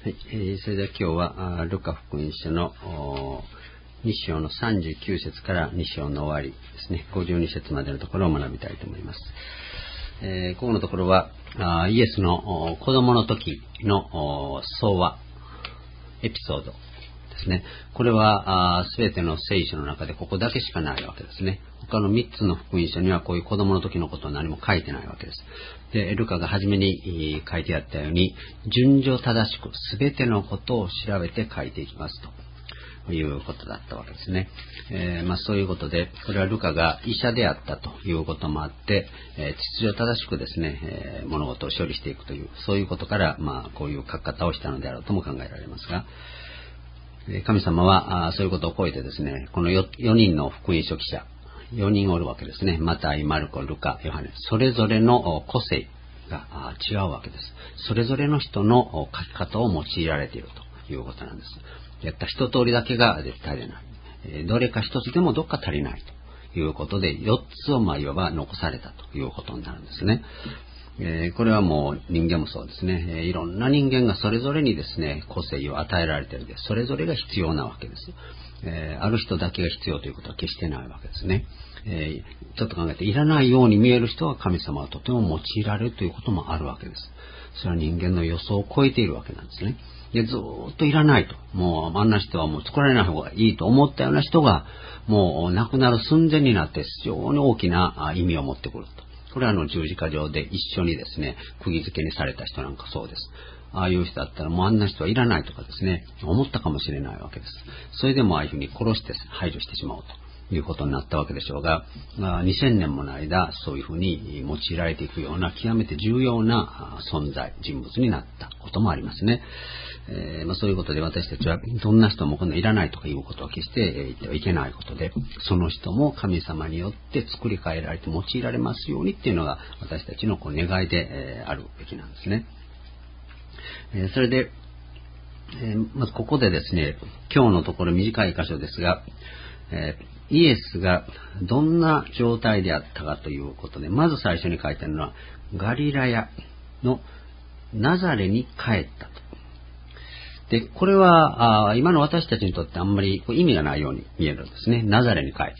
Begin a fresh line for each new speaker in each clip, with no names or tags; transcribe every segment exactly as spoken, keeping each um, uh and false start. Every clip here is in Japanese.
はい、えー、それでは今日はルカ福音書のに章のさんじゅうきゅう節からに章の終わりですね、ごじゅうに節までのところを学びたいと思います。えー、ここのところはイエスの子供の時の相話エピソードですね。これはすべての聖書の中でここだけしかないわけですね。他のみっつの福音書にはこういう子供の時のことは何も書いてないわけです。で、ルカが初めに書いてあったように、順序正しくすべてのことを調べて書いていきますということだったわけですね。えー、まあそういうことで、これはルカが医者であったということもあって、えー、秩序正しくですね、えー、物事を処理していくという、そういうことから、まあこういう書き方をしたのであろうとも考えられますが、神様はそういうことを超えてですね、この 4, 4人の福音書記者、よにんおるわけですね。マタイ、マルコ、ルカ、ヨハネ。それぞれの個性が違うわけです。それぞれの人の書き方を用いられているということなんです。やった一通りだけが絶対でない。どれか一つでもどっか足りないということで、よっつをまあいわば残されたということになるんですね。えー、これはもう人間もそうですね、えー、いろんな人間がそれぞれにですね個性を与えられているので、それぞれが必要なわけです。えー、ある人だけが必要ということは決してないわけですね。えー、ちょっと考えて、いらないように見える人は神様はとても用いられるということもあるわけです。それは人間の予想を超えているわけなんですね。で、ずーっといらないと、もうあんな人はもう作られない方がいいと思ったような人がもう亡くなる寸前になって非常に大きな意味を持ってくると。これはあの十字架上で一緒にですね、釘付けにされた人なんかそうです。ああいう人だったらもうあんな人はいらないとかですね、思ったかもしれないわけです。それでもああいうふうに殺して排除してしまおうということになったわけでしょうが、にせんねんもの間そういうふうに用いられていくような極めて重要な存在、人物になったこともありますね。えーまあ、そういうことで私たちはどんな人もこんないらないとかいうことは決して言ってはいけないことで、その人も神様によって作り変えられて用いられますようにっていうのが私たちのこう願いで、えー、あるべきなんですね。えー、それで、えー、まずここでですね、今日のところ短い箇所ですが、えー、イエスがどんな状態であったかということで、まず最初に書いてあるのはガリラヤのナザレに帰ったと。で、これは、あ今の私たちにとってあんまり意味がないように見えるんですね。ナザレに帰った。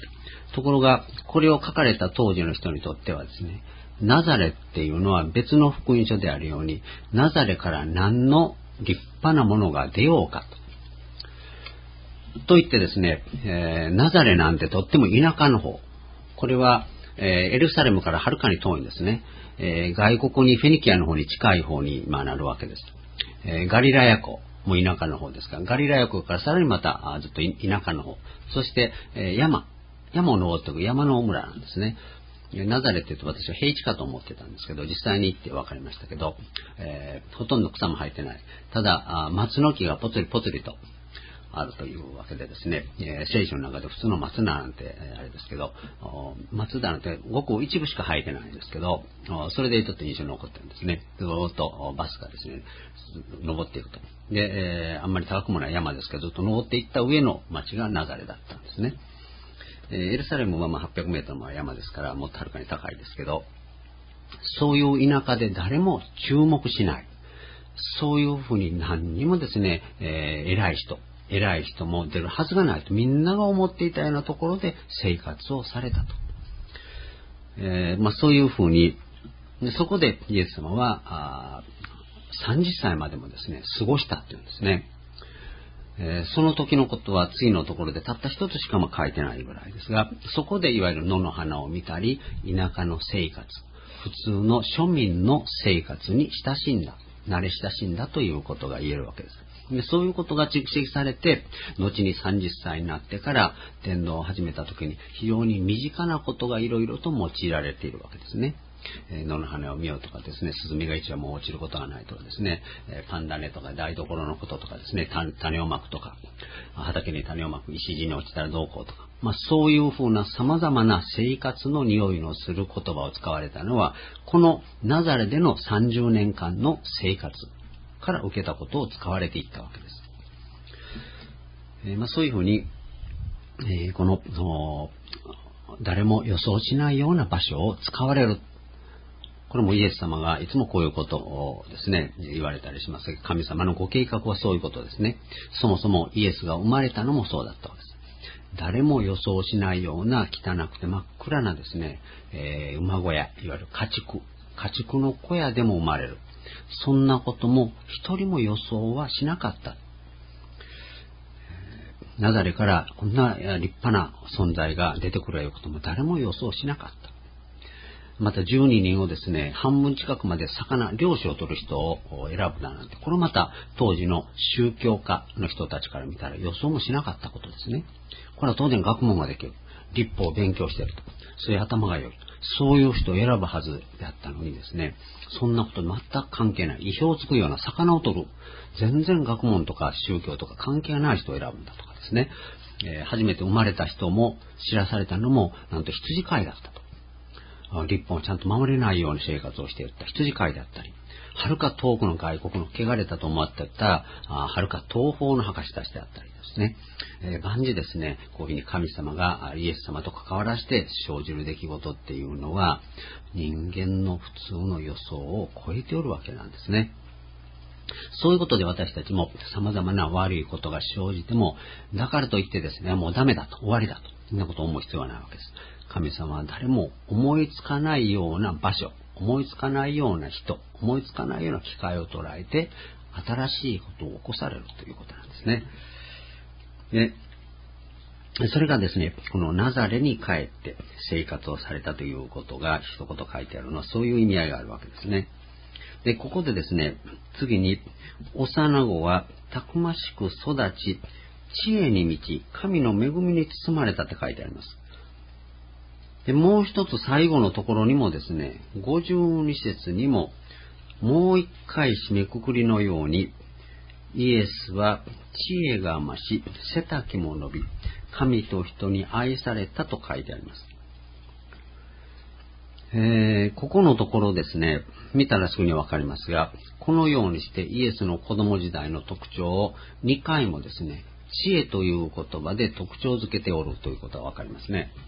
ところが、これを書かれた当時の人にとってはですね、ナザレっていうのは別の福音書であるように、ナザレから何の立派なものが出ようかと。と言ってですね、えー、ナザレなんてとっても田舎の方。これは、えー、エルサレムからはるかに遠いんですね。えー、外国にフェニキアの方に近い方に、まあ、なるわけです。えー、ガリラヤ湖。もう田舎の方ですから、ガリラヤ湖からさらにまたずっと田舎の方、そして、えー、山山を登っていく山の村なんですね。ナザレって言うと私は平地かと思ってたんですけど、実際に行って分かりましたけど、えー、ほとんど草も生えてない。ただ松の木がぽつりぽつりとあるというわけでですね、えー、聖書の中で普通の松なんて、えー、あれですけど、松なんてごく一部しか生えてないんですけど、それでちょっと印象に残ってるんですね。ずっとバスがですね、登っていくと。で、えー、あんまり高くもない山ですけど、ずっと登っていった上の町がナザレだったんですね。えー、エルサレムはまあはっぴゃくメートルの山ですから、もっとはるかに高いですけど、そういう田舎で誰も注目しない。そういうふうに何にもですね、えー、偉い人、偉い人も出るはずがないとみんなが思っていたようなところで生活をされたと。えーまあ、そういうふうに、そこでイエス様はさんじゅっさいまでもですね、過ごしたっていうんですね。えー、その時のことは次のところでたった一つしかも書いてないぐらいですが、そこでいわゆる野の花を見たり、田舎の生活、普通の庶民の生活に親しんだ。慣れ親しんだということが言えるわけです。で、そういうことが蓄積されて、後にさんじゅっさいになってから伝道を始めた時に非常に身近なことがいろいろと用いられているわけですね。えー、野の花を見ようとかですね、スズメが一羽も落ちることがないとかですね、えー、パンダネとか台所のこととかですね、種をまくとか、畑に種をまく、石地に落ちたらどうこうとか、まあそういうふうな様々な生活の匂いのする言葉を使われたのは、このナザレでのさんじゅうねんかんの生活から受けたことを使われていったわけです。えー、まあそういうふうに、えー、この誰も予想しないような場所を使われる。 これもイエス様がいつもこういうことをですね、言われたりします。神様のご計画はそういうことですね。そもそもイエスが生まれたのもそうだったわけです。誰も予想しないような汚くて真っ暗なですね、えー、馬小屋、いわゆる家畜、家畜の小屋でも生まれる。そんなことも一人も予想はしなかった。ナザレからこんな立派な存在が出てくることも誰も予想しなかった。またじゅうににんをですね、半分近くまで魚、漁師を取る人を選ぶだなんて、これまた当時の宗教家の人たちから見たら予想もしなかったことですね。これは当然学問ができる。立法を勉強していると。そういう頭が良い。そういう人を選ぶはずであったのにですね、そんなこと全く関係ない。意表をつくような魚を取る。全然学問とか宗教とか関係ない人を選ぶんだとかですね。えー、初めて生まれた人も知らされたのも、なんと羊飼いだったと。立法をちゃんと守れないような生活をしていった羊飼いだったり、はるか遠くの外国の汚れたと思っていた、はるか東方の博士たちであったりですね、えー、万事ですね、こういうふうに神様がイエス様と関わらして生じる出来事っていうのは、人間の普通の予想を超えておるわけなんですね。そういうことで私たちも様々な悪いことが生じても、だからといってですね、もうダメだと、終わりだと、そんなことを思う必要はないわけです。神様は誰も思いつかないような場所、思いつかないような人、思いつかないような機会を捉えて、新しいことを起こされるということなんですね。で、それがですね、このナザレに帰って生活をされたということが一言書いてあるのは、そういう意味合いがあるわけですね。で、ここでですね、次に、幼子はたくましく育ち、知恵に満ち、神の恵みに包まれたって書いてあります。で、もう一つ最後のところにもですね、ごじゅうに節にも、もう一回締めくくりのように、イエスは知恵が増し、背丈も伸び、神と人に愛されたと書いてあります。えー、ここのところですね、見たらすぐにわかりますが、このようにしてイエスの子供時代の特徴をにかいもですね、知恵という言葉で特徴づけておるということはわかりますね。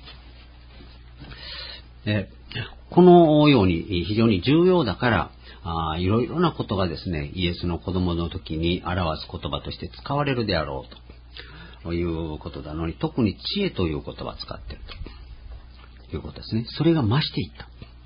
えー、このように非常に重要だから、あいろいろなことがですね、イエスの子供の時に表す言葉として使われるであろうということなのに、特に知恵という言葉を使っているということですね。それが増していった。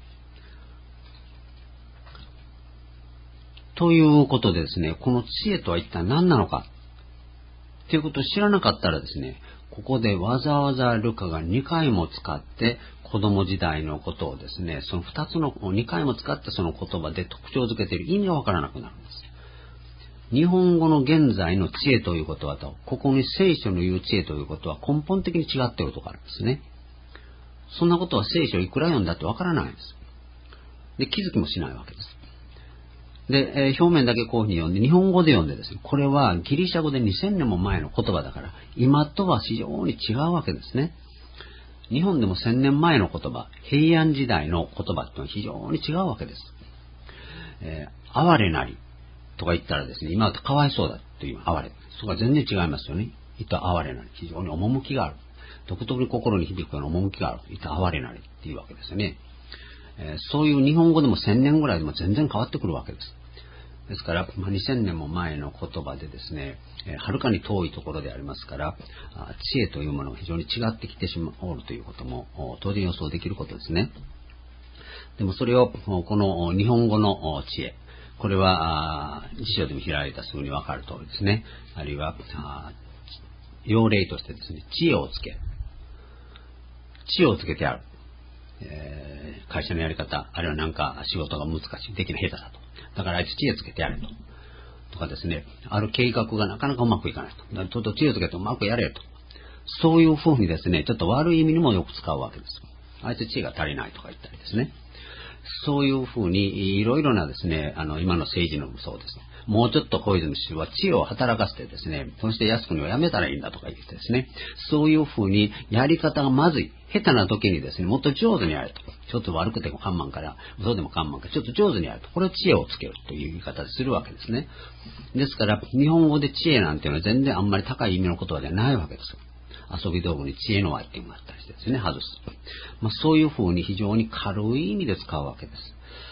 ということでですね、この知恵とは一体何なのかということを知らなかったらですね、ここでわざわざルカがにかいも使って子供時代のことをですね、そのふたつのにかいも使ってその言葉で特徴づけている意味がわからなくなるんです。日本語の現在の知恵ということはと、ここに聖書の言う知恵ということは根本的に違っているところあるんですね。そんなことは聖書いくら読んだってわからないんです。で、気づきもしないわけです。で、えー、表面だけこういうふうに読んで、日本語で読んでですね、これはギリシャ語でにせんねんも前の言葉だから、今とは非常に違うわけですね。日本でもせんねんまえの言葉、平安時代の言葉というのは非常に違うわけです。えー、哀れなりとか言ったらですね、今はかわいそうだという哀れ。そこは全然違いますよね。いった哀れなり。非常に趣がある。独特に心に響くような趣がある。いった哀れなりっていうわけですよね。えー、そういう日本語でもせんねんぐらいでも全然変わってくるわけです。ですから、まあ、にせんねんも前の言葉でですね、えー、はるかに遠いところでありますから、知恵というものが非常に違ってきてしまうということも当然予想できることですね。でもそれを、この日本語の知恵、これは辞書でも開いたすぐにわかる通りですね。あるいは、要例としてですね、知恵をつけ、知恵をつけてある。えー、会社のやり方、あるいはなんか仕事が難しい、できない下手だと。だからあいつ知恵つけてやれと。とかですね、ある計画がなかなかうまくいかないと。だからちょっと知恵つけてうまくやれと。そういうふうにですね、ちょっと悪い意味にもよく使うわけです。あいつ知恵が足りないとか言ったりですね。そういうふうにいろいろなですね、あの今の政治のもそうですね。もうちょっと小泉氏は知恵を働かせてですね、そして靖国をやめたらいいんだとか言ってですね、そういうふうにやり方がまずい、下手な時にですね、もっと上手にやれと。ちょっと悪くてもかんまんから、嘘でもかんまんから、ちょっと上手にやると。これを知恵をつけるという言い方でするわけですね。ですから、日本語で知恵なんていうのは全然あんまり高い意味の言葉ではないわけですよ。遊び道具に知恵の輪っていうのがあったりしてですね、外す。まあ、そういうふうに非常に軽い意味で使うわけです。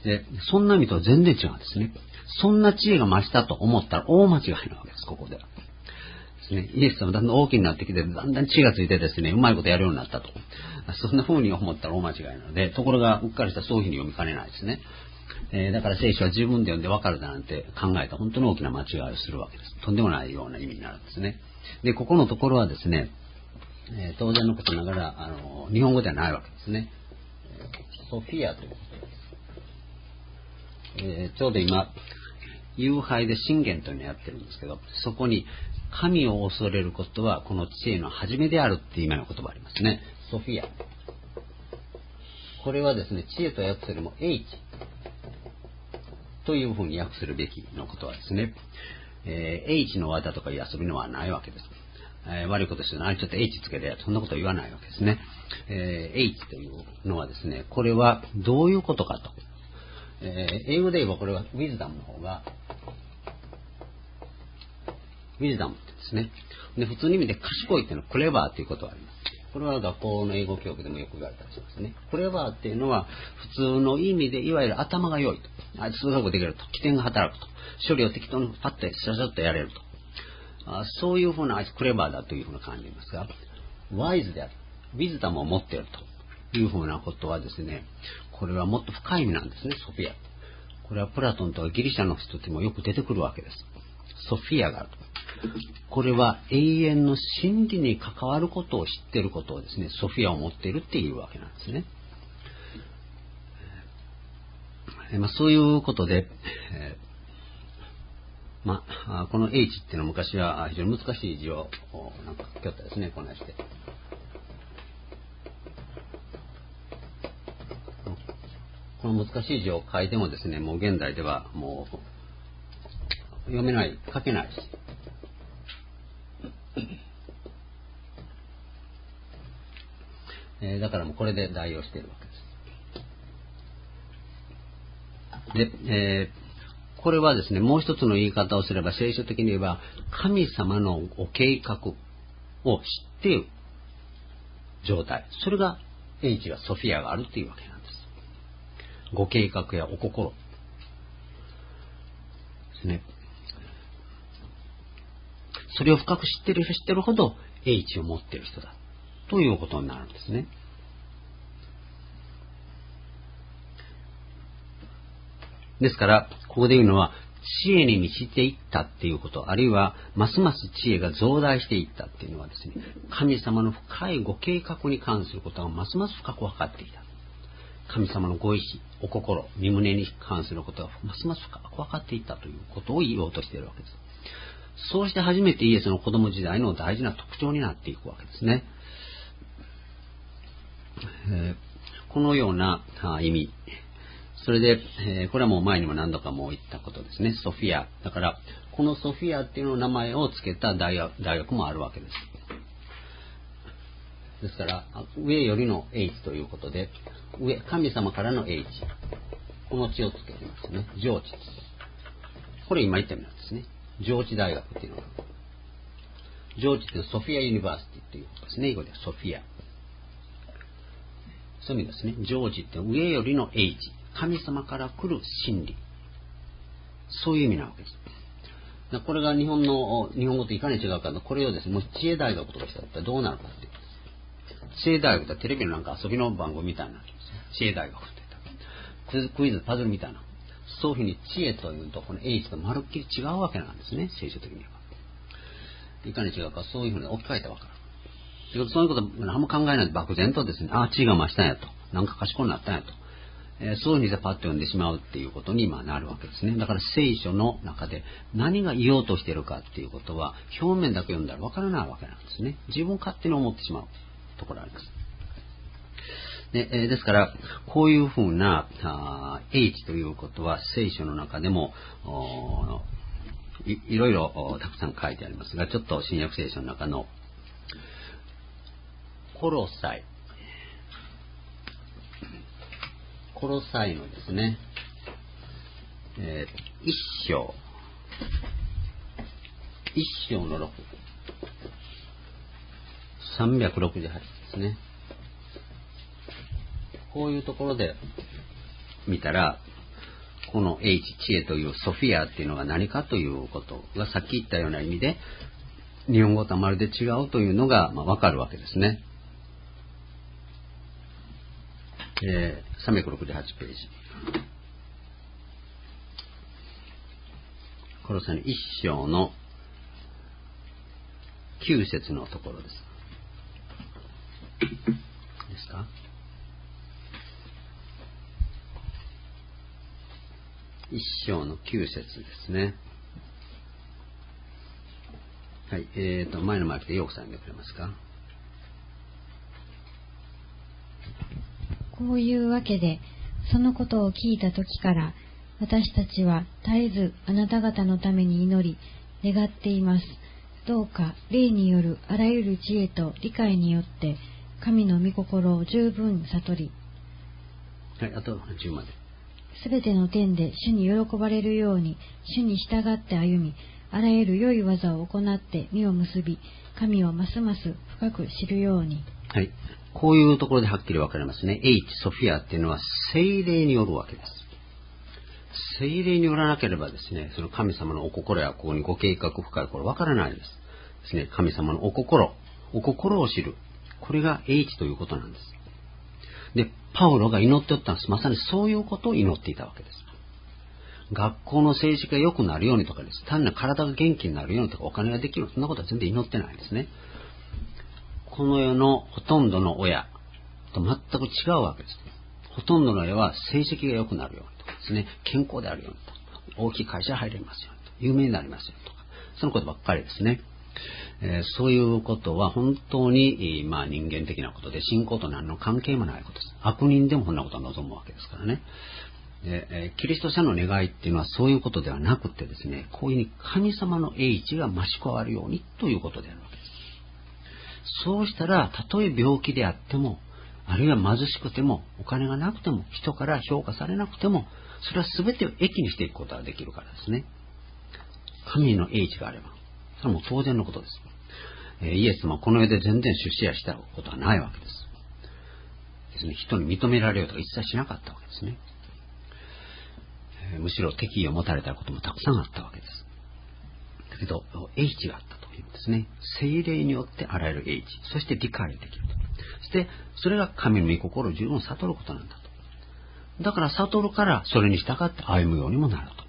で、そんな意味とは全然違うんですね。そんな知恵が増したと思ったら大間違いなわけです、ここでは。ですね、イエス様だんだん大きになってきて、だんだん知がついてですね、うまいことやるようになったと。そんな風に思ったら大間違いなので、ところがうっかりしたらそういうふうに読みかねないですね。えー、だから聖書は自分で読んで分かるだなんて考えた本当に大きな間違いをするわけです。とんでもないような意味になるんですね。で、ここのところはですね、えー、当然のことながら、あの、日本語ではないわけですね。ソフィアということです。えー、ちょうど今、夕拝で信玄というのをやってるんですけど、そこに神を恐れることはこの知恵の始めであるっていう意味の言葉がありますね。ソフィア。これはですね、知恵と訳すよりも H というふうに訳するべきのことはですね、えー、H の技とかいう遊びのはないわけです。えー、悪いことしてるのはちょっと H つけてそんなことは言わないわけですね。えー、H というのはですね、これはどういうことかと。えー、英語で言えばこれは Wisdom の方がウィズダムってですね。で、普通に意味で賢いっていうのはクレバーっていうことがあります。これは学校の英語教育でもよく言われたりしますね。クレバーっていうのは普通の意味でいわゆる頭が良いと。あいつ数学できると。起点が働くと。処理を適当にパッとシャシャッとやれると。あそういうふうなあいつクレバーだというふうな感じますが、ワイズである。ウィズダムを持っているというふうなことはですね、これはもっと深い意味なんですね、ソフィア。これはプラトンとかギリシャの人でもよく出てくるわけです。ソフィアがあると。これは永遠の真理に関わることを知っていることをですね、ソフィアを持っているっていうわけなんですね。えまあ、そういうことで、えーまあ、この H っていうのは昔は非常に難しい字をなんか書きよったですね、こんなして。この難しい字を書いてもですね、もう現代ではもう読めない、書けないし。えー、だからもうこれで代用しているわけです。で、えー、これはですね、もう一つの言い方をすれば、聖書的に言えば、神様のご計画を知っている状態。それが、H がソフィアがあるっていうわけなんです。ご計画やお心ですね。それを深く知っている人知っているほど H を持っている人だということになるんですね。ですから、ここで言うのは、知恵に満ちていったっていうこと、あるいは、ますます知恵が増大していったっていうのはですね、神様の深いご計画に関することがますます深く分かっていた。神様のご意志、お心、身胸に関することがますます深く分かっていったということを言おうとしているわけです。そうして初めてイエスの子供時代の大事な特徴になっていくわけですね。えー、このような意味、それで、えー、これはもう前にも何度かも言ったことですね。ソフィア。だから、このソフィアっていうの名前を付けた大学、大学もあるわけです。ですから、上よりの H ということで、上、神様からの H。この地を付けてますね。上智。これ今言った意味なんですね。上智大学っていうのは。上智っていうのはソフィアユニバーシティっていうことですね。英語ではソフィア。そういう意味ですね。上智って上よりの H。神様から来る真理。そういう意味なわけです。これが日本の、日本語といかに違うかと、これをですね、もし知恵大学とかしたらどうなるかっていう。知恵大学ってテレビのなんか遊びの番組みたいになってますね。知恵大学って言ったら。クイズ、パズルみたいな。そういうふうに知恵というと、この H とまるっきり違うわけなんですね、聖書的には。いかに違うか、そういうふうに置き換えてわかる。そういうこと、何も考えないで漠然とですね、ああ、知恵が増したんやと。なんか賢くなったんやと。えー、そういうふうにパッと読んでしまうっていうことに今なるわけですね。だから聖書の中で何が言おうとしているかっていうことは表面だけ読んだらわからないわけなんですね。自分勝手に思ってしまうところがあります。で、えー、ですからこういうふうなあ H ということは聖書の中でも い, いろいろたくさん書いてありますが、ちょっと新約聖書の中のコロサイコロサイのですね、えー、一章、一章の六、さんびゃくろくじゅうはちですね。こういうところで見たら、 この H、知恵というソフィアっていうのが何かということがさっき言ったような意味で、日本語とはまるで違うというのが、まあ、わかるわけですね。えー、さんびゃくろくじゅうはちページ。コロサイの一章のきゅう節のところです。ですか？一章のきゅう節ですね。はい、えーと、前のマークでよくさんでくれますか？
こういうわけで、そのことを聞いたときから、私たちは絶えずあなた方のために祈り、願っています。どうか、霊によるあらゆる知恵と理解によって、神の御心を十分悟り、
はい、あとじゅうまで。
すべての点で主に喜ばれるように、主に従って歩み、あらゆる良い技を行って実を結び、神をますます深く知るように。
はい。こういうところではっきり分かりますね。H、ソフィアっていうのは聖霊によるわけです。聖霊によらなければですね、その神様のお心やここにご計画深いこれ分からないです。ですね、神様のお心、お心を知る。これが H ということなんです。で、パウロが祈っておったんです。まさにそういうことを祈っていたわけです。学校の成績が良くなるようにとかです。単な体が元気になるようにとかお金ができる。そんなことは全然祈ってないんですね。この世のほとんどの親と全く違うわけです。ほとんどの親は成績が良くなるようにとかですね、健康であるようにと、大きい会社入れますようにと、有名になりますよとか、そのことばっかりですね。えー、そういうことは本当に、まあ、人間的なことで、信仰と何の関係もないことです。悪人でもこんなことを望むわけですからね。でえー、キリスト者の願いっていうのはそういうことではなくてですね、こういうふうに神様の英知が増し加わるようにということであるわけです。そうしたら、たとえ病気であっても、あるいは貧しくても、お金がなくても、人から評価されなくても、それは全てを益にしていくことができるからですね。神の英知があれば、それはもう当然のことです。えー、イエスもこの世で全然出世やしたことはないわけです。ですね、人に認められようとか一切しなかったわけですね。えー、むしろ敵意を持たれたこともたくさんあったわけです。だけど、英知があったというんですね。聖霊によってあらゆる英知、そして理解できると。そして、それが神の御心を十分悟ることなんだと。だから悟るからそれに従って歩むようにもなると。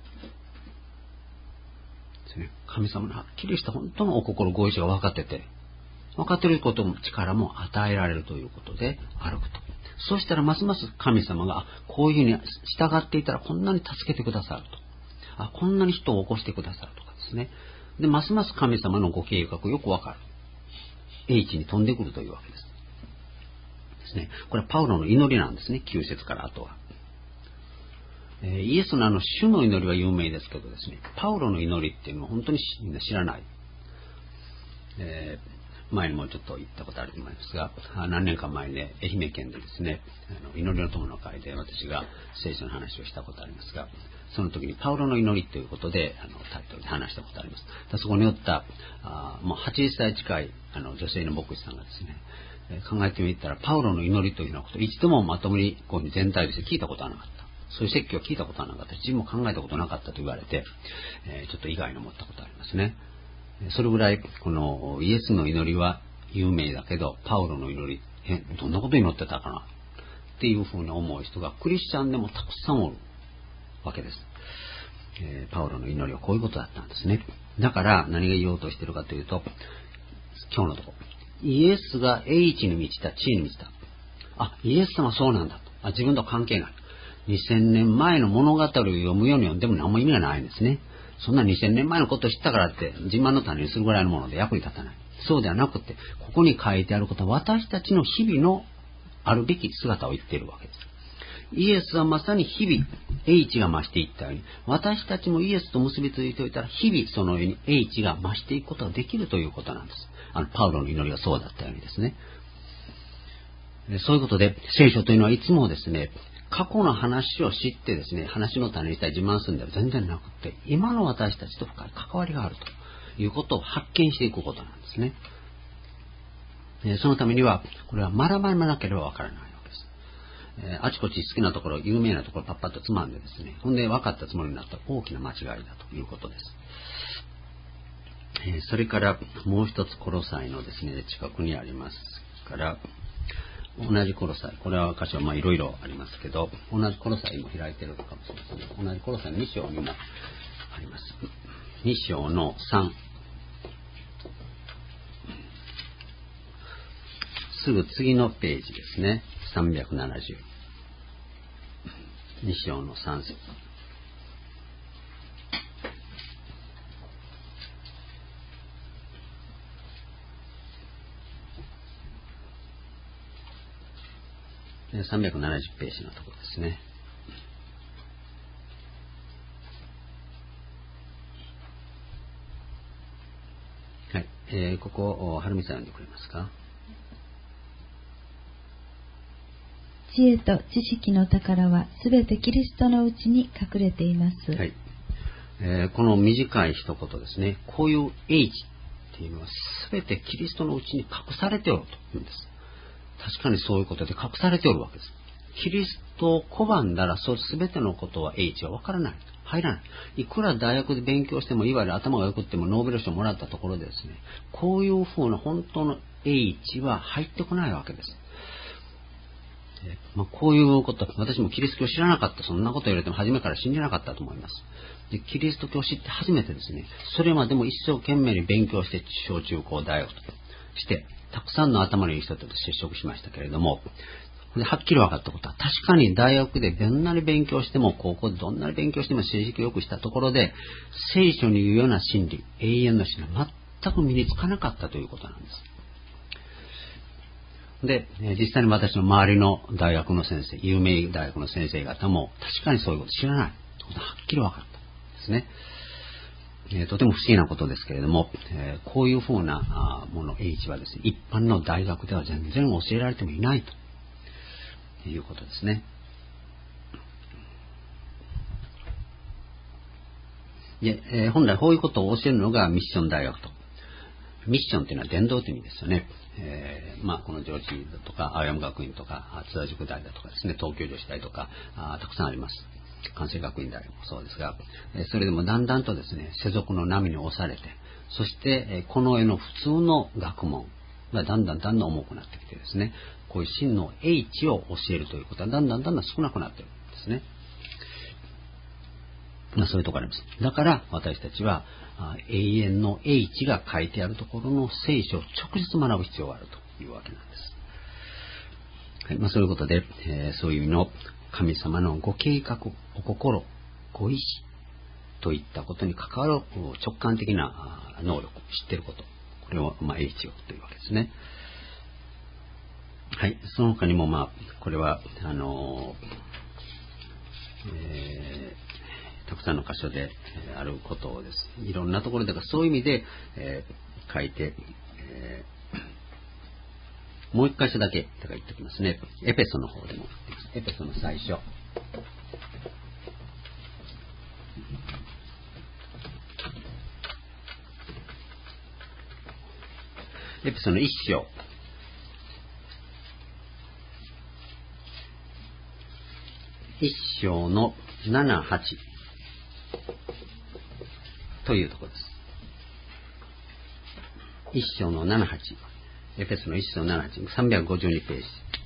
ですね、神様のはっきりした本当のお心ご意志が分かってて、分かっていることも力も与えられるということで歩くと。そうしたらますます神様がこういうふうに従っていたらこんなに助けてくださると。あ、こんなに人を起こしてくださるとかですね。で、ますます神様のご計画よく分かる。英知に飛んでくるというわけです。ですね。これはパウロの祈りなんですね。きゅう節から後は。えー、イエスのあの主の祈りは有名ですけどですね、パウロの祈りっていうのは本当にみんな知らない。えー、前にもちょっと言ったことあると思いますが、何年か前に、ね、愛媛県でですね、あの祈りの友の会で私が聖書の話をしたことありますが、その時にパウロの祈りということであのタイトルで話したことあります。そこにおったあもうはちじゅっさい近いあの女性の牧師さんがですね、えー、考えてみたらパウロの祈りというようなこと一度もまともにこう全体として聞いたことはなかった。そういう説教を聞いたことはなかった。自分も考えたことなかったと言われて、えー、ちょっと意外に思ったことありますね。それぐらいこのイエスの祈りは有名だけど、パウロの祈り、え、どんなこと祈ってたかなっていうふうに思う人がクリスチャンでもたくさんおるわけです。えー、パウロの祈りはこういうことだったんですね。だから何が言おうとしているかというと、今日のところ、イエスが英知に満ちた、知恵に満ちた。あ、イエス様そうなんだと。あ、自分と関係ない。にせんねんまえの物語を読むように読んでも何も意味がないんですね。そんなにせんねんまえのことを知ったからって自慢の種にするぐらいのもので役に立たない。そうではなくて、ここに書いてあることは私たちの日々のあるべき姿を言っているわけです。イエスはまさに日々、英知が増していったように、私たちもイエスと結びついておいたら、日々そのように英知が増していくことができるということなんです。あの、パウロの祈りがそうだったようにですね。そういうことで、聖書というのはいつもですね、過去の話を知ってですね、話の種にしたり自慢するんでは全然なくて、今の私たちと深い関わりがあるということを発見していくことなんですね。そのためには、これは学ばなければわからないわけです。 えー、あちこち好きなところ、有名なところパッパッとつまんでですね、ほんで分かったつもりになったら大きな間違いだということです。えー、それからもう一つコロサイのですね、近くにありますから、同じコロサイ、これは箇所はいろいろありますけど、同じコロサイも開いてるかもしれませんね。同じコロサイに章にもあります。に章のさん。すぐ次のページですね。さんびゃくななじゅう。に章のさん節。さんびゃくななじゅうページのところですね。はい。えー、ここ、はるみさん読んでくれますか。
知恵と知識の宝はすべてキリストのうちに隠れています。
はい。えー、この短い一言ですね。こういう H っていうのはすべてキリストのうちに隠されておるというんです。確かにそういうことで隠されておるわけです。キリストを拒んだら、そうすべてのことは H はわからない。入らない。いくら大学で勉強しても、いわゆる頭が良くってもノーベル賞もらったところでですね、こういう風な本当の H は入ってこないわけです。えまあ、こういうこと、私もキリスト教を知らなかった、そんなこと言われても初めから信じなかったと思います。で、キリスト教を知って初めてですね、それまでも一生懸命に勉強して、小中高大学として、たくさんの頭のいい人と接触しましたけれども、ではっきり分かったことは、確かに大学でどんなに勉強しても、高校でどんなに勉強しても成績を良くしたところで、聖書に言うような真理、永遠の真理は全く身につかなかったということなんです。で、実際に私の周りの大学の先生、有名大学の先生方も確かにそういうこと知らない。ということははっきり分かったですね。えー、とても不思議なことですけれども、えー、こういうふうなもの H はですね、一般の大学では全然教えられてもいないということですね。で、えー、本来こういうことを教えるのがミッション大学と。ミッションというのは伝道という意味ですよね。えー、まあこの上智だとか青山学院とか津田塾大だとかですね、東京女子大とかあたくさんあります。関西学院大もそうですが、えー、それでもだんだんとですね、世俗の波に押されて、そして、えー、この世の普通の学問がだんだんだんだん重くなってきてですね、こういう真の H を教えるということはだんだんだんだん少なくなっているんですね。まあ、そういうところあります。だから私たちは永遠の H が書いてあるところの聖書を直接学ぶ必要があるというわけなんです。はい、まあ、そういうことで、えー、そういう意味の神様のご計画、お心、ご意志といったことに関わる直感的な能力、知っていること、これを、まあ、H をというわけですね。はい、その他にも、まあ、これはあのーえーたくさんの箇所であることをですね、いろんなところでそういう意味で、えー、書いて、えー、もう一箇所だけとか言っておきますね。エペソの方でもエペソの最初。エペソの一章。一章のなな、はち。というところです。一章のなな、はち。エペソの一章のなな、はち。さんびゃくごじゅうにページ。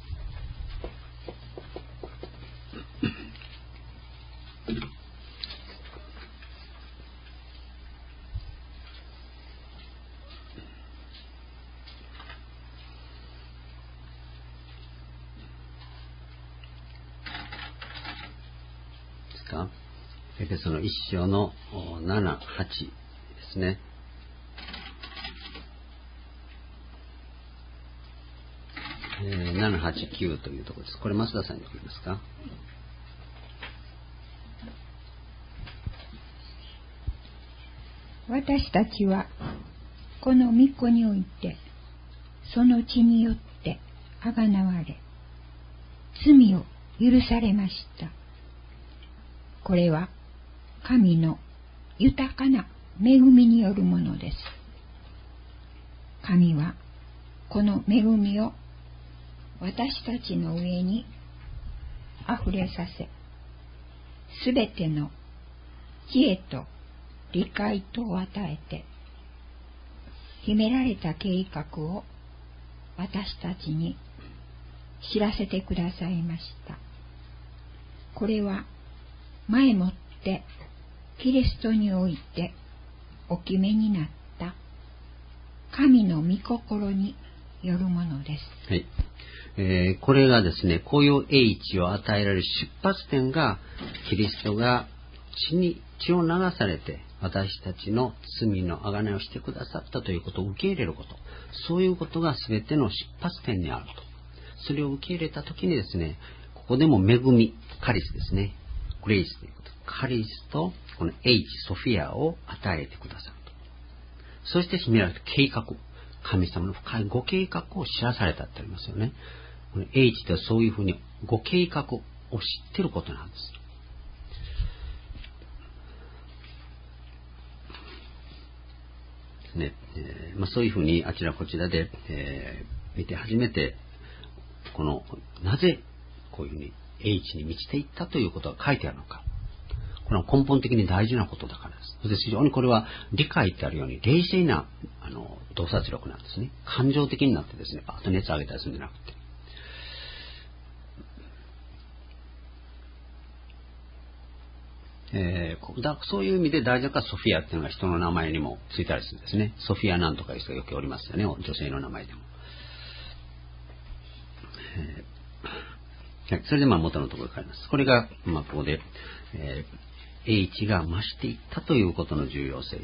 ですか？エペソの一章のなな、はちですね。なな、はち、きゅうというところです。これ増田さんに送りますか？
私たちはこの御子においてその血によってあがなわれ罪を許されました。これは神の豊かな恵みによるものです。神はこの恵みを私たちの上にあふれさせ、すべての知恵と理解とを与えて、秘められた計画を私たちに知らせてくださいました。これは前もってキリストにおいてお決めになった神の御心によるものです。
はい。えー、これがですね、こういう英知を与えられる出発点が、キリストが血に血を流されて私たちの罪の贖いをしてくださったということを受け入れること、そういうことが全ての出発点にあると。それを受け入れたときにですね、ここでも恵み、カリスですね、グレイスということ、カリスとこの H ソフィアを与えてくださると。そして秘められた計画、神様の深いご計画を知らされたってありますよね。この H ってそういうふうにご計画を知っていることなんです。ねえーまあ、そういうふうにあちらこちらで、えー、見て初めてこのなぜこういうふうに H に満ちていったということが書いてあるのか、これは根本的に大事なことだからです。そして非常にこれは理解ってあるように冷静なあの洞察力なんですね。感情的になってですね、パッと熱上げたりするんじゃなくて、えー、だそういう意味で大事なソフィアっていうのが人の名前にもついたりするんですね。ソフィアなんとかいう人がよくおりますよね、女性の名前でも。えーはい、それでまあ元のところに帰ります。これが、まあ、ここで、えー、H が増していったということの重要性です。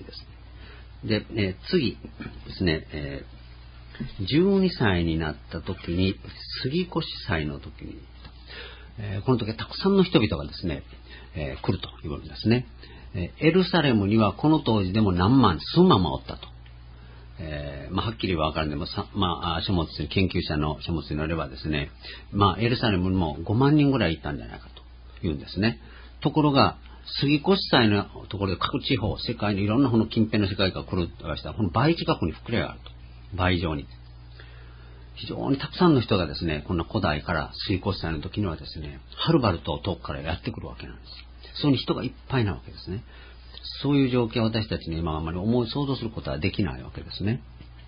で、えー、次ですね、えー、じゅうにさいになった時に、杉越祭の時に、えー、この時はたくさんの人々がですね、えー、来るということですね。えー、エルサレムにはこの当時でも何万、数万もおったと。えーまあ、はっきりは分からんでも、まあ、書物研究者の書物によればですね、まあ、エルサレムにもごまんにんぐらいいたんじゃないかというんですね。ところが杉越祭のところで各地方、世界のいろんなこの近辺の世界から来るとしたら、この倍近くに膨れ上がると。倍以上に。非常にたくさんの人がですね、こんな古代から杉越祭の時にはですね、はるばると遠くからやってくるわけなんです。そこに人がいっぱいなわけですね。そういう状況は私たちに今あまり思い想像することはできないわけですね。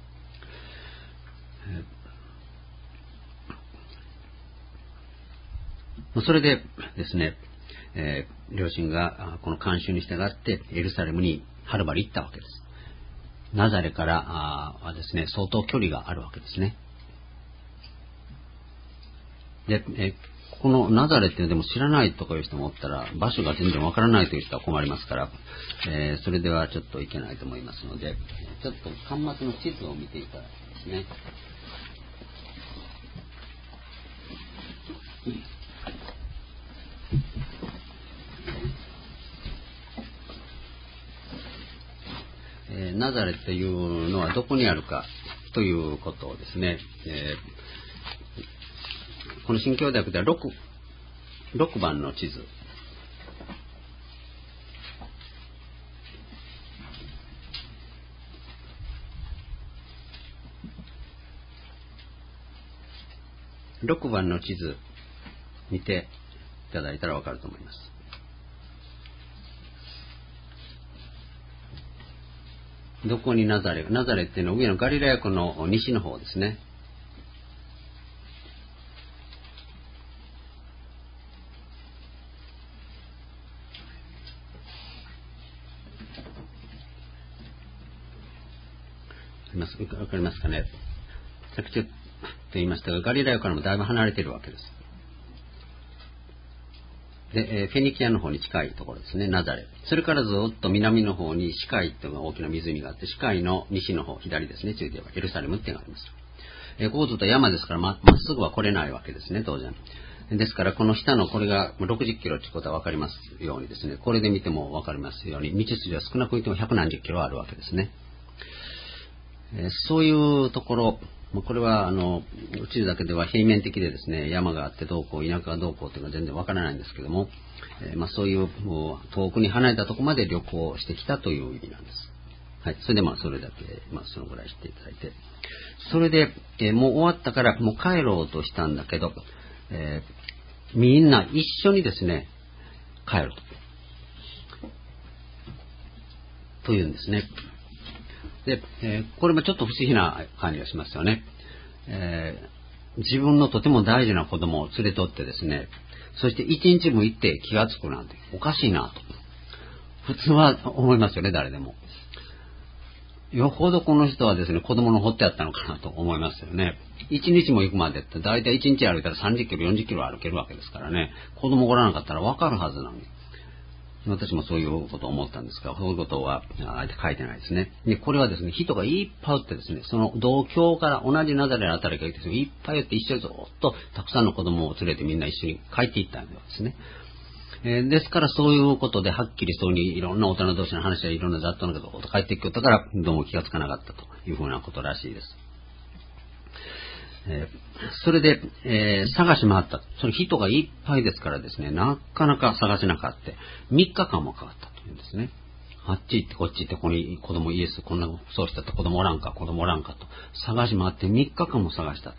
それでですね、えー、両親がこの慣習に従ってエルサレムにはるばる行ったわけです。ナザレからはですね、相当距離があるわけですね。で、えーこのナザレっていうのでも知らないとかいう人もおったら、場所が全然わからないという人は困りますから、えー、それではちょっといけないと思いますので、ちょっと端末の地図を見ていただきますね。えー、ナザレというのはどこにあるかということをですね、えーこの新教大学では 6, ろくばんの地図、ろくばんの地図見ていただいたらわかると思います。どこにナザレ、ナザレっていうのは上のガリラヤ湖の西の方ですね。わかりますかね。さっきちょっと言いましたが、ガリラヤからもだいぶ離れているわけです。で、えー、フェニキアの方に近いところですね、ナザレ。それからずっと南の方にシカイというのが大きな湖があって、シカイの西の方、左ですね、ついてはエルサレムっていうのがあります。えー、ここずっと山ですから、ま、まっすぐは来れないわけですね、当然。ですから、この下のこれがろくじゅっキロということは分かりますようにですね、これで見ても分かりますように、道筋は少なくとも百何十キロあるわけですね。そういうところ、これはあの地図だけでは平面的でですね、山があってどうこう、田舎がどうこうというのは全然わからないんですけども、えーまあ、そういうもう遠くに離れたところまで旅行してきたという意味なんです。はい、それでまあそれだけ、まあ、そのぐらいしていただいて、それで、えー、もう終わったからもう帰ろうとしたんだけど、えー、 みんな一緒にですね、帰ると。というんですね。で、えー、これもちょっと不思議な感じがしますよね。えー、自分のとても大事な子供を連れとってですね、そして一日も行って気がつくなんておかしいなと。普通は思いますよね、誰でも。よほどこの人はですね、子供の掘ってあったのかなと思いますよね。一日も行くまでって、だいたい一日歩いたらさんじゅっキロ、よんじゅっキロ歩けるわけですからね。子供おらなかったらわかるはずなのに。私もそういうことを思ったんですが、そういうことはあえて書いてないですね。で、これはですね、人がいっぱいおってですね、その同郷から同じナザレのあたりから来て、いっぱいおって一緒にずっとたくさんの子供を連れてみんな一緒に帰っていったんですね。えー、ですからそういうことではっきりそうにいろんな大人同士の話やいろんな雑踏のこと帰ってきよったからどうも気がつかなかったというふうなことらしいです。えー、それで、えー、探し回った。その人がいっぱいですからですね、なかなか探せなかった。みっかかんもかかったというんですね。あっち行ってこっち行ってここに子供イエスこんなそうしたって子供おらんか子供おらんかと探し回ってみっかかんも探したと。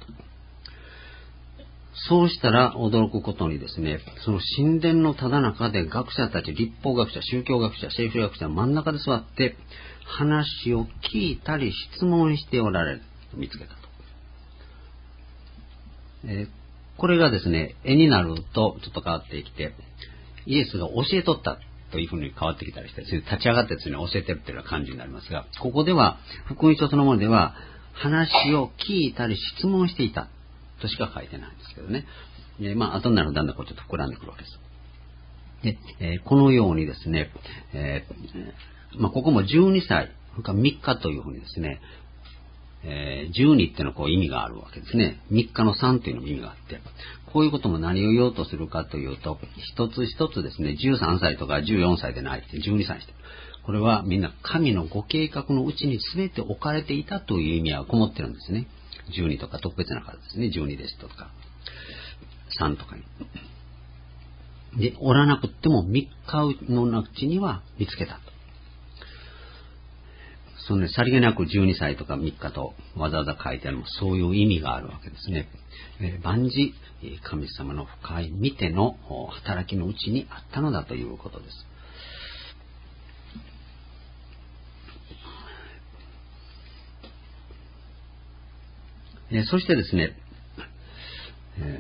そうしたら驚くことにですね、その神殿のただ中で学者たち、立法学者、宗教学者、聖書学者真ん中で座って話を聞いたり質問しておられると見つけたと。えー、これがですね、絵になるとちょっと変わってきて、イエスが教えとったというふうに変わってきたりして、立ち上がってですね、教えてるというような感じになりますが、ここでは、福音書そのものでは、話を聞いたり質問していたとしか書いてないんですけどね。えー、まあ、後になるとだんだんこうちょっと膨らんでくるわけです。で、えー、このようにですね、えー、まあ、ここもじゅうにさい、それからみっかというふうにですね、えー、じゅうにっていうのはこう意味があるわけですね。みっかのさんというのも意味があって、こういうことも何を言おうとするかというと、一つ一つですね、じゅうさんさいとかじゅうよんさいでないってじゅうにさいして、これはみんな神のご計画のうちに全て置かれていたという意味はこもってるんですね。じゅうにとか特別な数ですね。じゅうにですとか、さんとかに。で、おらなくってもみっかのうちには見つけたと。そのね、さりげなくじゅうにさいとかみっかとわざわざ書いてあるのもそういう意味があるわけですね。えー、万事神様の深い見ての働きのうちにあったのだということです。えー、そしてですね、え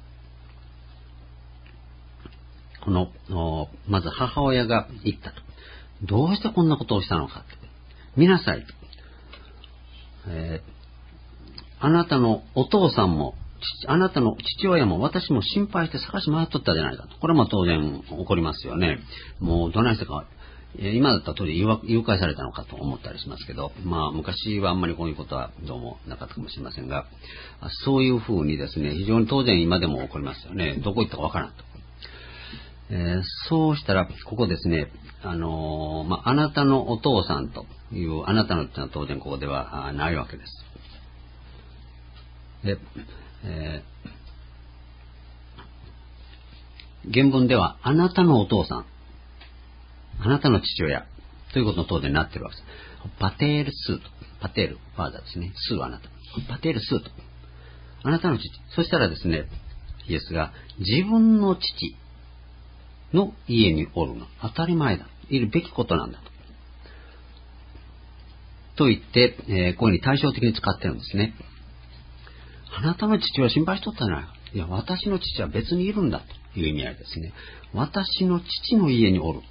ー、このまず母親が言ったと。どうしてこんなことをしたのかって。見なさい、えー。あなたのお父さんも、あなたの父親も私も心配して探し回っとったじゃないかと。これも当然起こりますよね。もうどないしてか、今だったら当時誘拐されたのかと思ったりしますけど、まあ昔はあんまりこういうことはどうもなかったかもしれませんが、そういうふうにですね、非常に当然今でも起こりますよね。どこ行ったかわからんと。えー、そうしたら、ここですね、あのー、まあ、あなたのお父さんという、あなたのってのは当然ここではないわけです。で、えー、原文では、あなたのお父さん、あなたの父親ということの当然になっているわけです。パテールスーと、パテール、ファーザーですね、スーはあなた。パテールスーと、あなたの父。そしたらですね、イエスが、自分の父、の家におるの。当たり前だ。いるべきことなんだと。と言って、えー、こういうふうに対照的に使ってるんですね。あなたの父は心配しとったじゃないか。いや、私の父は別にいるんだという意味合いですね。私の父の家におる。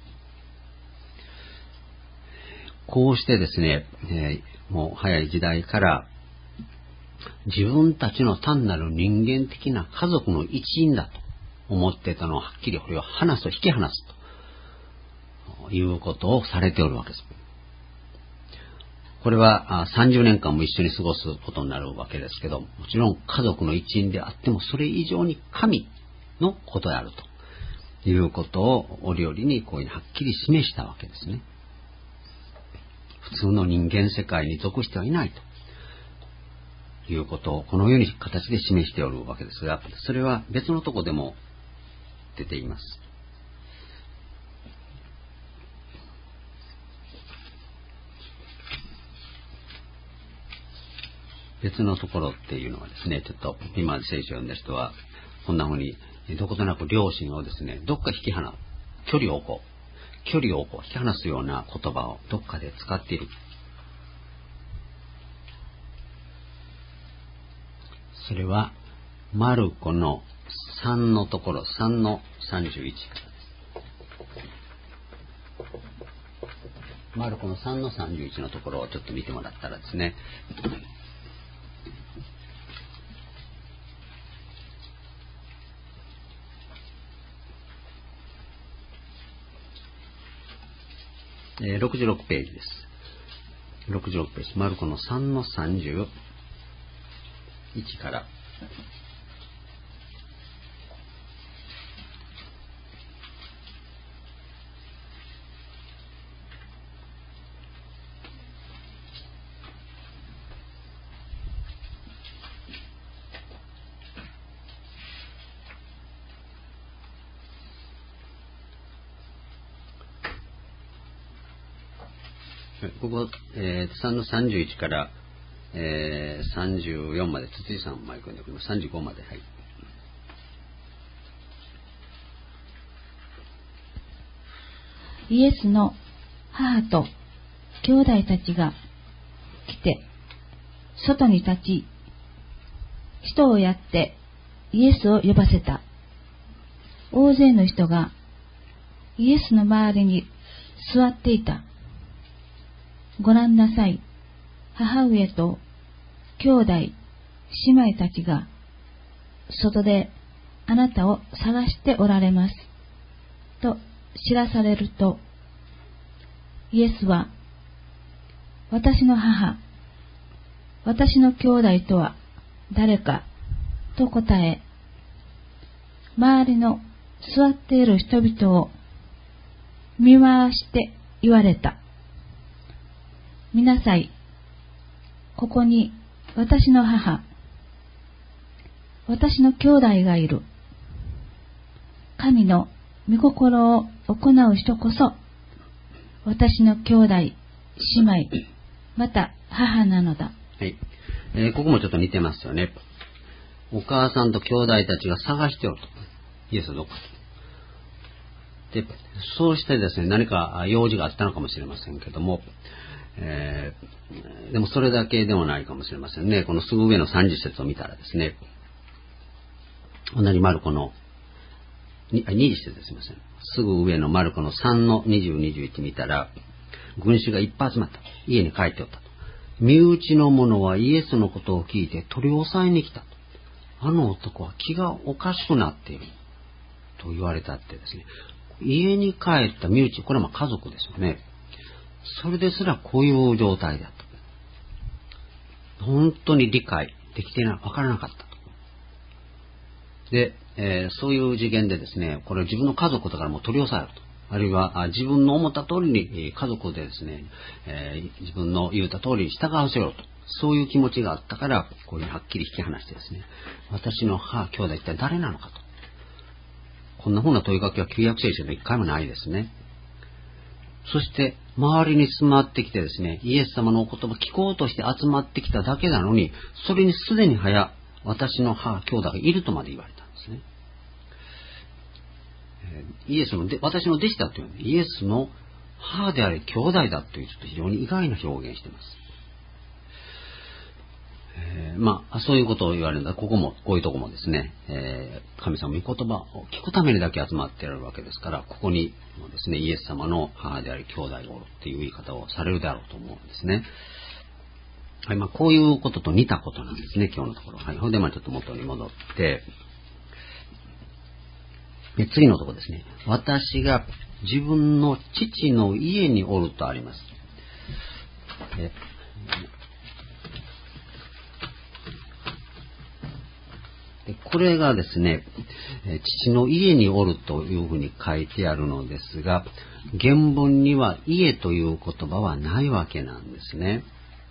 こうしてですね、えー、もう早い時代から自分たちの単なる人間的な家族の一員だと。思っていたのをはっきりこれを話すと引き離すということをされておるわけです。これはさんじゅうねんかんも一緒に過ごすことになるわけですけど、もちろん家族の一員であってもそれ以上に神のことであるということを折々にこういうはっきり示したわけですね。普通の人間世界に属してはいないということをこのように形で示しておるわけですが、それは別のところでも出ています。別のところっていうのはですね、ちょっと今聖書を読んだ人はこんな風に、どことなく両親をですね、どっか引き離、距離をこう、距離をこう引き離すような言葉をどっかで使っている。それは、マルコのさんのところ、さんのさんじゅういちからです。マルコのさんのさんじゅういちのところをちょっと見てもらったらですね、えー、ろくじゅうろくページです。ろくじゅうろくページ。マルコのさんのさんじゅういちから。ここ、えー、さんのさんじゅういちから、えー、さんじゅうよんまで、筒井さんマイクに送ります。さんじゅうごまで、はい。
イエスの母と兄弟たちが来て、外に立ち、人をやってイエスを呼ばせた。大勢の人がイエスの周りに座っていた。ご覧なさい。母上と兄弟、姉妹たちが外であなたを探しておられます。と知らされると、イエスは、私の母、私の兄弟とは誰かと答え、周りの座っている人々を見回して言われた。見なさい。ここに私の母、私の兄弟がいる。神の御心を行う人こそ、私の兄弟、姉妹、また母なのだ。
はい。えー、ここもちょっと似てますよね。お母さんと兄弟たちが探しておると。イエスはどこかと。で、そうしてですね、何か用事があったのかもしれませんけども、えー、でもそれだけでもないかもしれませんね。このすぐ上のさんじゅっ節を見たらですね、同じマルコのにじゅっ節ですいません。すぐ上のマルコのさんのにじゅう、にじゅういち見たら、群衆がいっぱい集まった。家に帰っておったと。身内の者はイエスのことを聞いて取り押さえに来たと。あの男は気がおかしくなっている。と言われたってですね。家に帰った身内、これはまあ家族ですよね。それですらこういう状態だと。本当に理解できてな、わからなかったと。で、えー、そういう次元でですね、これ自分の家族だからもう取り押さえると。あるいは自分の思った通りに家族でですね、えー、自分の言った通りに従わせようと。そういう気持ちがあったから、こういうはっきり引き離してですね、私の母、兄弟一体誰なのかと。こんなふうな問いかけは旧約聖書で一回もないですね。そして、周りに集まってきてですね、イエス様のお言葉聞こうとして集まってきただけなのに、それにすでに早、私の母、兄弟がいるとまで言われたんですね。イエスので、私の弟子だというのは、イエスの母であり兄弟だというちょっと非常に意外な表現しています。えー、まあ、そういうことを言われるんだ。ここも、こういうとこもですね、えー、神様の御言葉を聞くためにだけ集まっているわけですから、ここにもですね、イエス様の母であり兄弟がおるっていう言い方をされるだろうと思うんですね。はい、まあ、こういうことと似たことなんですね、今日のところ。はい、ほんで、まあ、ちょっと元に戻って、で次のところですね。私が自分の父の家におるとあります。えでこれがですね、父の家におるというふうに書いてあるのですが、原文には家という言葉はないわけなんですね。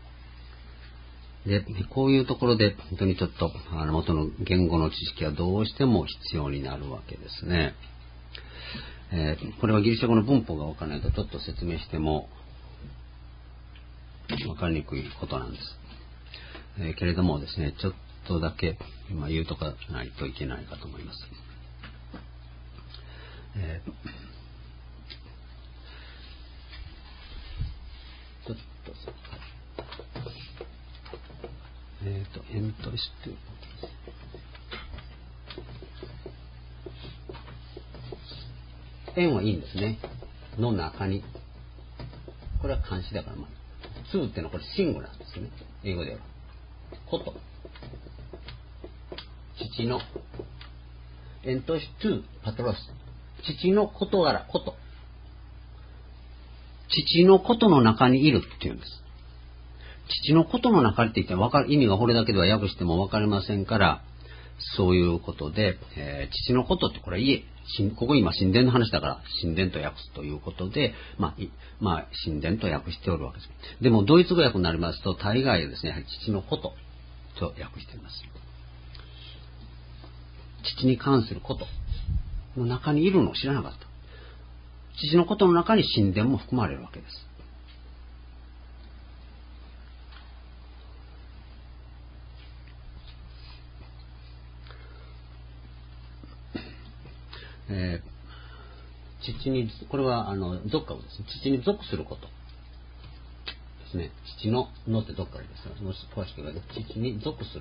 で、こういうところで本当にちょっとあの元の言語の知識はどうしても必要になるわけですね。えー、これはギリシャ語の文法がわからないとちょっと説明してもわかりにくいことなんです。えー、けれどもですね、ちょっとだけ今言うとかないといけないかと思います。えー、ちょっとえっ、ー、とエントリスという円はいいんですね。の中に。これは漢詞だから、まあ、ツーっていうのはこれシングなんですね。英語では。こと。父の。エントシトゥパトロス。父の事柄、こと。父のことの中にいるっていうんです。父のことの中にって言ってわかる、意味がこれだけでは訳してもわかりませんから、そういうことで、えー、父のことってこれは家、ここ今神殿の話だから神殿と訳すということで、まあ、まあ、神殿と訳しておるわけです。でもドイツ語訳になりますと大概ですね、やはり父のことと訳しています。父に関することの中にいるのを知らなかった。父のことの中に神殿も含まれるわけです。えー、父に、これはあの属格ですね。父に属することですね。父ののってどっからですか。もし詳しく言うと父に属する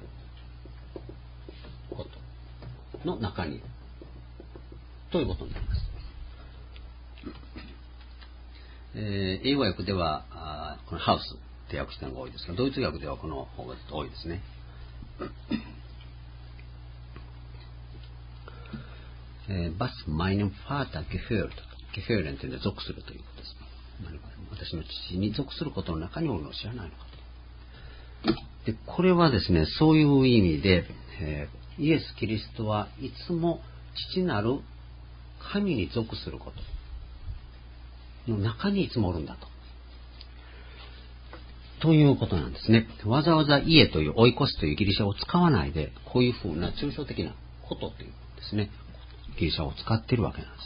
ことの中にということになります。えー、英語訳ではあこのハウスって訳したのが多いですが、ドイツ訳ではこの方が多いですね。えー、バスマイネンファーターゲフェールとゲフェーレンというのは属するということです。私の父に属することの中におるのを知らないのかと。で、これはですね、そういう意味で、えー、イエス・キリストはいつも父なる神に属することの中にいつもおるんだと。ということなんですね。わざわざ家という追い越すというギリシャを使わないで、こういうふうな抽象的なことというですね、ギリシャを使っているわけなんです。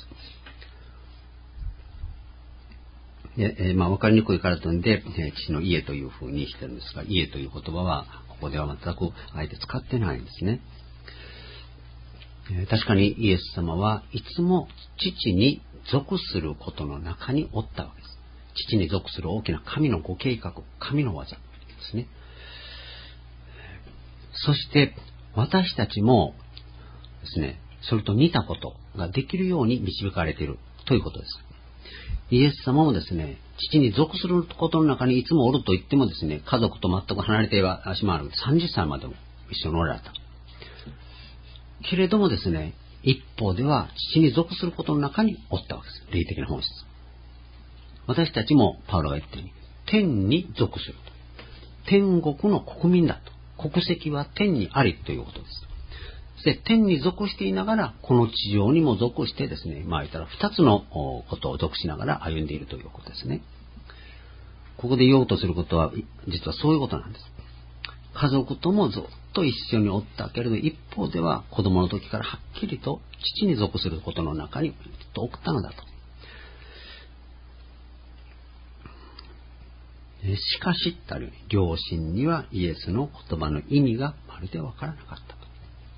で、えー、まあ分かりにくいからというんで、えー、父の家というふうにしてるんですが、家という言葉はここでは全くあえて使ってないんですね。えー、確かにイエス様はいつも父に属することの中におったわけです。父に属する大きな神のご計画、神の技ですね。そして私たちもですね、それと似たことができるように導かれているということです。イエス様もですね、父に属することの中にいつもおると言ってもですね、家族と全く離れてはしまうさんじゅっさいまでも一緒におられた。けれどもですね、一方では父に属することの中におったわけです。霊的な本質。私たちもパウロが言ったように、天に属すると。天国の国民だと。国籍は天にありということです。で、天に属していながら、この地上にも属してですね、まあ言ったら二つのことを属しながら歩んでいるということですね。ここで言おうとすることは、実はそういうことなんです。家族ともずっと一緒におったけれど、一方では子供の時からはっきりと父に属することの中にずっと送ったのだと。しかし、たる両親にはイエスの言葉の意味がまるでわからなかったと。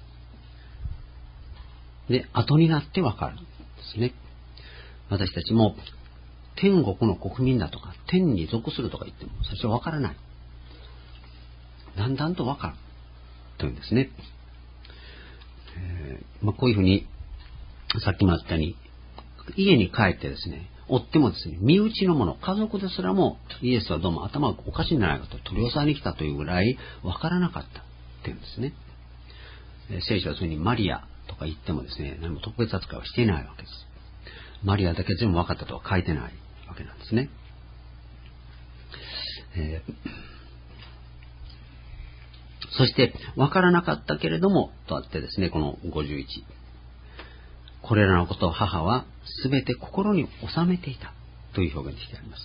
で、後になってわかるんですね。私たちも天国の国民だとか天に属するとか言っても最初はわからない。だんだんとわかるというんですね。えーまあ、こういうふうにさっきもあったように家に帰ってですね、追ってもですね、身内の者、家族ですらもイエスはどうも頭がおかしいんじゃないかと取り押さえに来たというぐらいわからなかったっていうんですね。えー、聖書はそういうふうにマリアとか言ってもですね、何も特別扱いはしていないわけです。マリアだけ全部分かったとは書いてないわけなんですね。えー、そして分からなかったけれどもとあってですね、このごじゅういち、これらのことを母はすべて心に収めていたという表現にしてあります。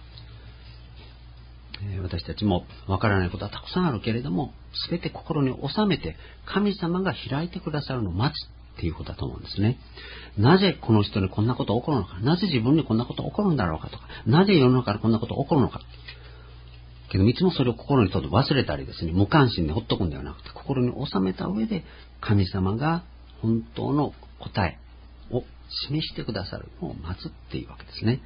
えー、私たちも分からないことはたくさんあるけれども、すべて心に収めて神様が開いてくださるのを待つっていうことだと思うんですね。なぜこの人にこんなことが起こるのか、なぜ自分にこんなことが起こるんだろうかとか、なぜ世の中でこんなことが起こるのか。 けどいつもそれを心にとって忘れたりですね、無関心でほっとくんではなくて、心に収めた上で神様が本当の答えを示してくださるのを待つっていうわけですね。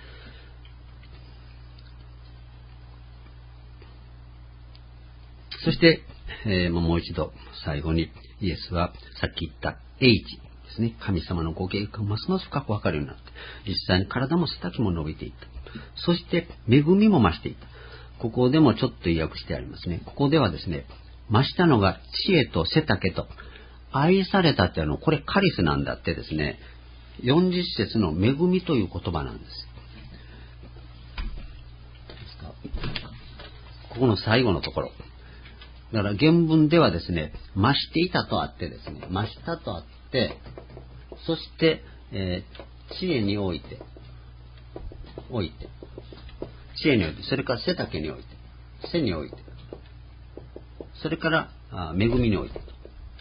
そして、えー、もう一度最後にイエスはさっき言った H ですね、神様のご計画をますます深く分かるようになって、実際に体も背丈も伸びていった。そして恵みも増していった。ここでもちょっと訳してありますね。ここではですね、増したのが知恵と背丈と愛されたっていうのは、これカリスなんだってですね、よんじゅっ節の恵みという言葉なんです。ここの最後のところ。だから原文ではですね、増していたとあってですね、増したとあって、そして、えー、知恵において、おいて、知恵において、それから背丈において、背において、それからあ恵みにおいて。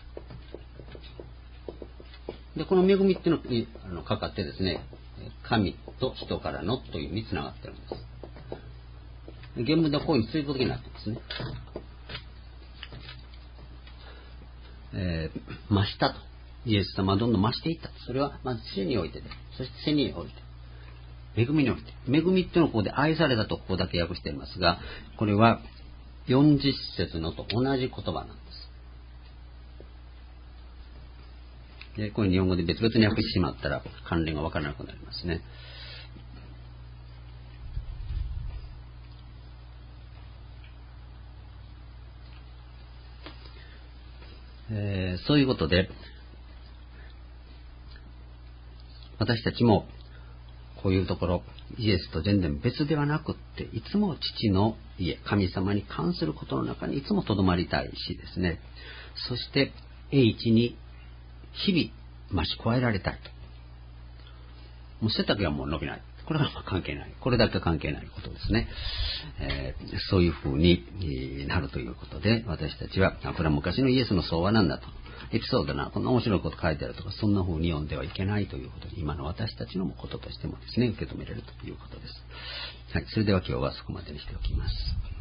で、この恵みっていうのにあのかかってですね、神と人からのという意味につながってるんです。原文ではこういう追悼的になってますね。えー、増したと。イエス様はどんどん増していった。それはまず知恵においてで、そして背において、恵みにおいて。恵みっていうのをここで愛されたとここだけ訳していますが、これはよんじゅっ節のと同じ言葉なんです。で、これ日本語で別々に訳してしまったら関連がわからなくなりますね。えー、そういうことで、私たちもこういうところ、イエスと全然別ではなくって、いつも父の家、神様に関することの中にいつもとどまりたいしですね、そして H に日々増し加えられたいと。もう背丈はもう伸びない。これは関係ない。これだけ関係ないことですね。えー、そういう風になるということで、私たちは、これは昔のイエスの相話なんだと。エピソードな、こんな面白いこと書いてあるとか、そんな風に読んではいけないということに、今の私たちのこととしてもですね、受け止められるということです。はい。それでは今日はそこまでにしておきます。